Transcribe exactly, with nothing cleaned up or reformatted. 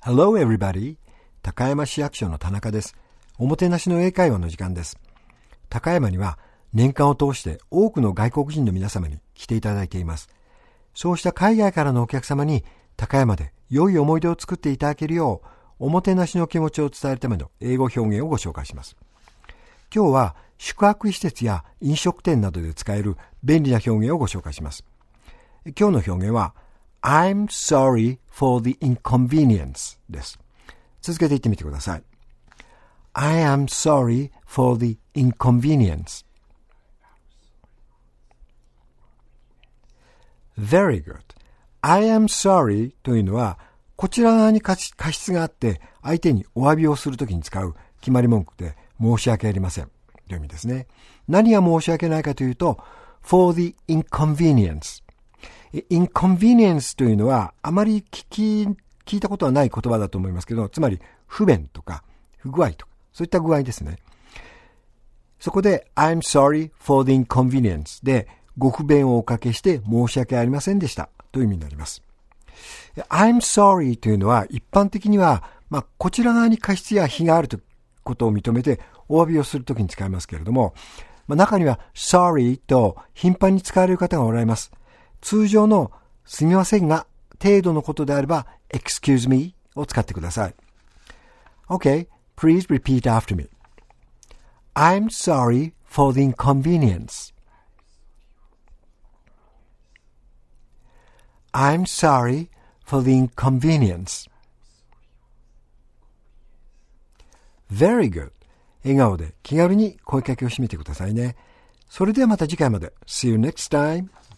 Hello everybody. 高山市役所の田中です。おもてなしの英会話の時間です。高山には年間を通して多くの外国人の皆様に来ていただいています。そうした海外からのお客様に高山で良い思い出を作っていただけるよう、おもてなしの気持ちを伝えるための英語表現をご紹介します。今日は宿泊施設や飲食店などで使える便利な表現をご紹介します。今日の表現はI'm sorry for the inconvenience です。続けて言ってみてください。I am sorry for the inconvenience. Very good. I am sorry というのは、こちら側に過失があって、相手にお詫びをするときに使う決まり文句で、申し訳ありません。という意味ですね。何が申し訳ないかというと、for the inconvenience。inconvenience というのはあまり聞き、聞いたことはない言葉だと思いますけど、つまり不便とか不具合とか、そういった具合ですね。そこで I'm sorry for the inconvenience でご不便をおかけして申し訳ありませんでしたという意味になります。I'm sorry というのは一般的には、まあ、こちら側に過失や非があるということを認めてお詫びをするときに使いますけれども、まあ、中には sorry と頻繁に使われる方がおられます。通常のすみませんが程度のことであれば excuse me を使ってください。Okay, please repeat after me. I'm sorry for the inconvenience. I'm sorry for the inconvenience. Very good. 笑顔で気軽に声かけをしてみてくださいね。それではまた次回まで。See you next time.